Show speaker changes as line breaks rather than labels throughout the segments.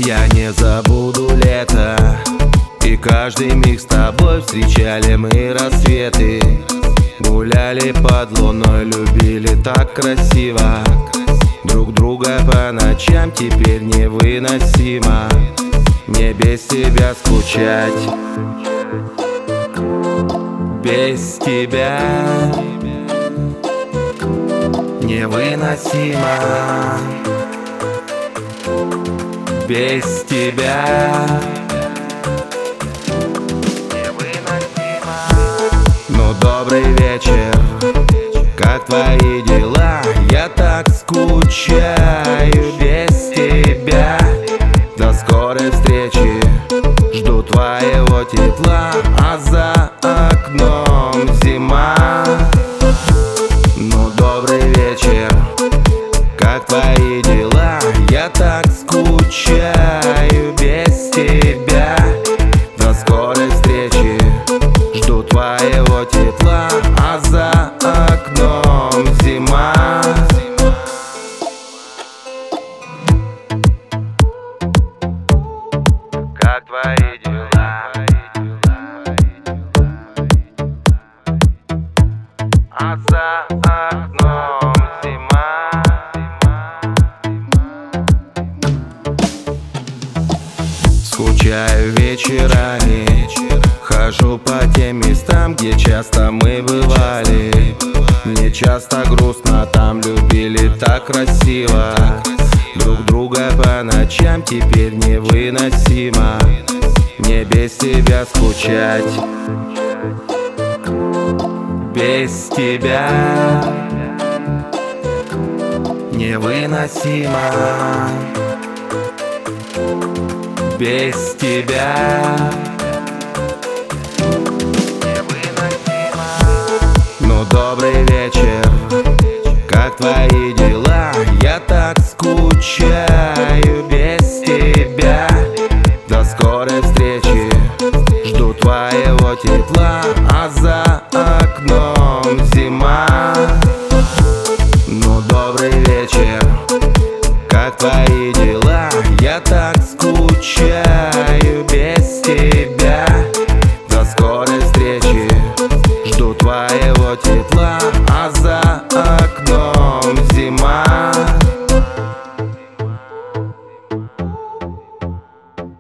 Я не забуду лето, и каждый миг с тобой встречали мы рассветы. Гуляли под луной, любили так красиво. Друг друга по ночам теперь невыносимо. Мне без тебя скучать, без тебя невыносимо. Без тебя невыносимо. Ну, добрый вечер, как твои дела? Я так скучаю без тебя. До скорой встречи, жду твоего тепла, а за окном зима. Ну, добрый вечер, как твои дела? Я так скучаю без тебя. До скорой встречи, жду твоего тепла, а за окном зима. Как твои дела? А за окном зима. Скучаю вечерами, хожу по тем местам, где часто мы бывали. Мне часто грустно, там любили так красиво. Друг друга по ночам теперь невыносимо. Мне без тебя скучать, без тебя невыносимо. Без тебя невыносимо. Ну, добрый вечер, как твои дела? Я так скучаю без тебя. До скорой встречи, жду твоего тепла, а за окном зима. Ну, добрый вечер, как твои дела? Я так скучаю без тебя. До скорой встречи, жду твоего тепла, а за окном зима.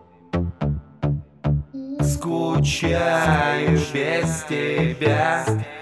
Скучаю без тебя.